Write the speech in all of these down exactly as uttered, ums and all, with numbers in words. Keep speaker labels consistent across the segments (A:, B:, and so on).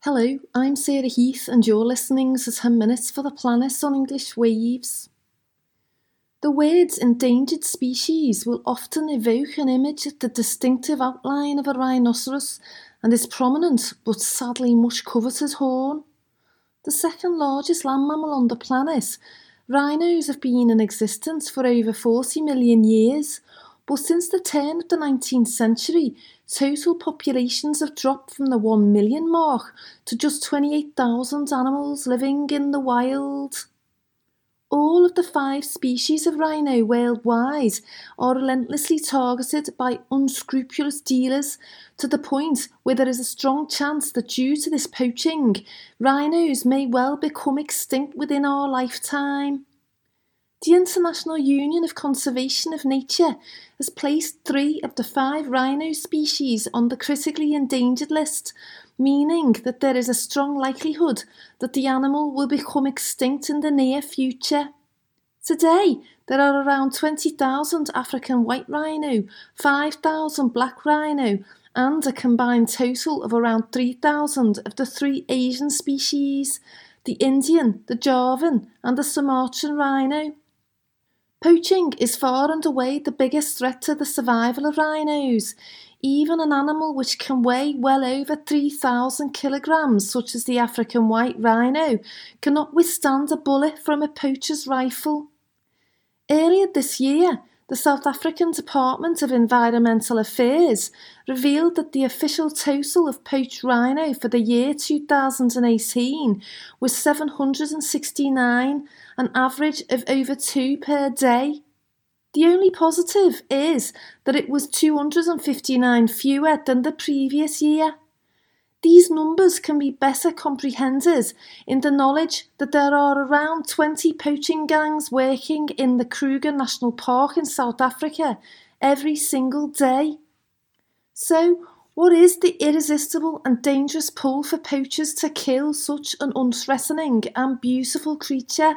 A: Hello, I'm Sarah Heath and you're listening to ten minutes for the Planet on English Waves. The words endangered species will often evoke an image of the distinctive outline of a rhinoceros and its prominent but sadly much coveted horn. The second largest land mammal on the planet, rhinos have been in existence for over forty million years, but since the turn of the nineteenth century, total populations have dropped from the one million mark to just twenty-eight thousand animals living in the wild. All of the five species of rhino worldwide are relentlessly targeted by unscrupulous dealers to the point where there is a strong chance that due to this poaching, rhinos may well become extinct within our lifetime. The International Union of Conservation of Nature has placed three of the five rhino species on the critically endangered list, meaning that there is a strong likelihood that the animal will become extinct in the near future. Today, there are around twenty thousand African white rhino, five thousand black rhino, and a combined total of around three thousand of the three Asian species, the Indian, the Javan, and the Sumatran rhino. Poaching is far and away the biggest threat to the survival of rhinos. Even an animal which can weigh well over three thousand kilograms, such as the African white rhino, cannot withstand a bullet from a poacher's rifle. Earlier this year, the South African Department of Environmental Affairs revealed that the official total of poached rhino for the year two thousand eighteen was seven hundred sixty-nine, an average of over two per day. The only positive is that it was two hundred fifty-nine fewer than the previous year. These numbers can be better comprehended in the knowledge that there are around twenty poaching gangs working in the Kruger National Park in South Africa every single day. So, what is the irresistible and dangerous pull for poachers to kill such an unthreatening and beautiful creature?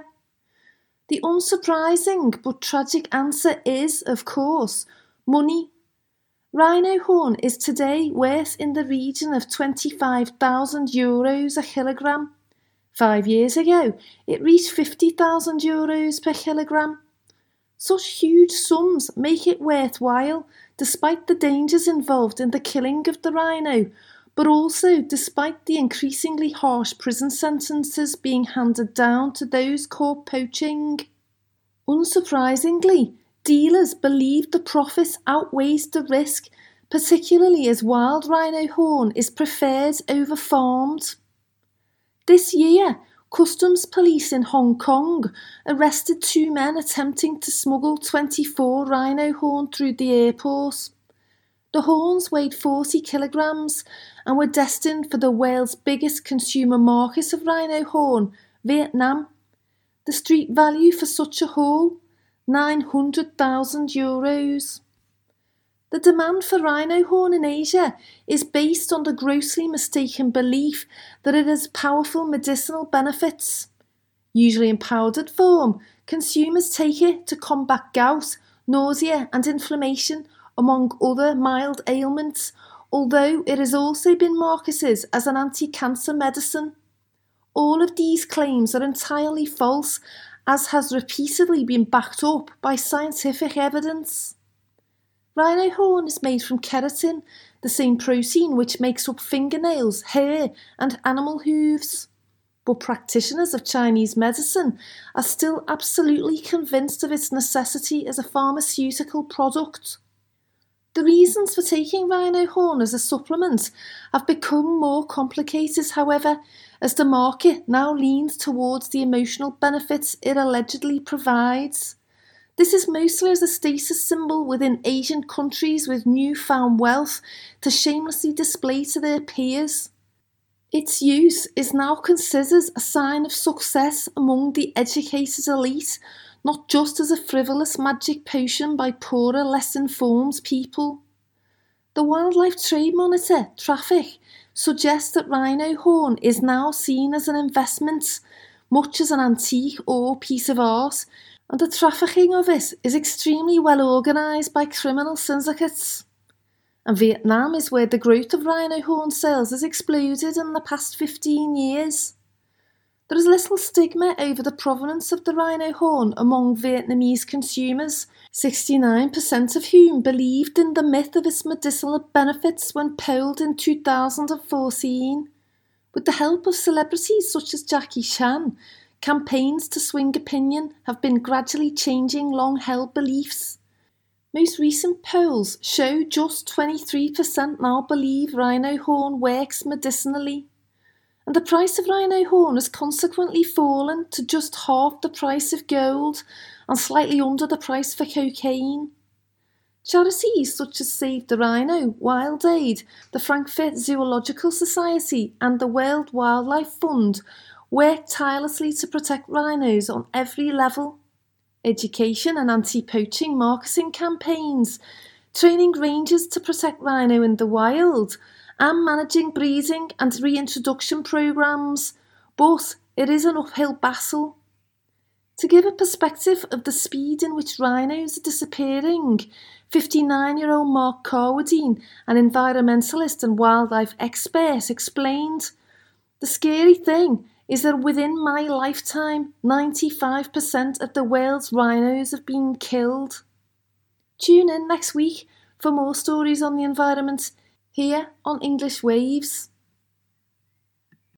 A: The unsurprising but tragic answer is, of course, money. Rhino horn is today worth in the region of twenty-five thousand euros a kilogram. Five years ago, it reached fifty thousand euros per kilogram. Such huge sums make it worthwhile, despite the dangers involved in the killing of the rhino, but also despite the increasingly harsh prison sentences being handed down to those caught poaching. Unsurprisingly, dealers believe the profit outweighs the risk, particularly as wild rhino horn is preferred over farmed. This year, customs police in Hong Kong arrested two men attempting to smuggle twenty-four rhino horn through the airport. The horns weighed forty kilograms and were destined for the world's biggest consumer market of rhino horn, Vietnam. The street value for such a haul, nine hundred thousand euros. The demand for rhino horn in Asia is based on the grossly mistaken belief that it has powerful medicinal benefits. Usually in powdered form, consumers take it to combat gout, nausea and inflammation, among other mild ailments, although it has also been marketed as an anti-cancer medicine. All of these claims are entirely false, as has repeatedly been backed up by scientific evidence. Rhino horn is made from keratin, the same protein which makes up fingernails, hair and animal hooves. But practitioners of Chinese medicine are still absolutely convinced of its necessity as a pharmaceutical product. The reasons for taking rhino horn as a supplement have become more complicated, however, as the market now leans towards the emotional benefits it allegedly provides. This is mostly as a status symbol within Asian countries with newfound wealth to shamelessly display to their peers. Its use is now considered a sign of success among the educated elite, not just as a frivolous magic potion by poorer, less informed people. The Wildlife Trade Monitor, Traffic, suggests that rhino horn is now seen as an investment, much as an antique or piece of art, and the trafficking of it is extremely well organised by criminal syndicates. and Vietnam is where the growth of rhino horn sales has exploded in the past fifteen years. There is little stigma over the provenance of the rhino horn among Vietnamese consumers, sixty-nine percent of whom believed in the myth of its medicinal benefits when polled in two thousand fourteen. With the help of celebrities such as Jackie Chan, campaigns to swing opinion have been gradually changing long-held beliefs. Most recent polls show just twenty-three percent now believe rhino horn works medicinally, and the price of rhino horn has consequently fallen to just half the price of gold and slightly under the price for cocaine. Charities such as Save the Rhino, Wild Aid, the Frankfurt Zoological Society and the World Wildlife Fund work tirelessly to protect rhinos on every level. Education and anti-poaching marketing campaigns, training rangers to protect rhino in the wild, and managing breeding and reintroduction programmes, but it is an uphill battle. To give a perspective of the speed in which rhinos are disappearing, fifty-nine-year-old Mark Carwadine, an environmentalist and wildlife expert, explained, "The scary thing is that within my lifetime, ninety-five percent of the world's rhinos have been killed." Tune in next week for more stories on the environment here on English Waves.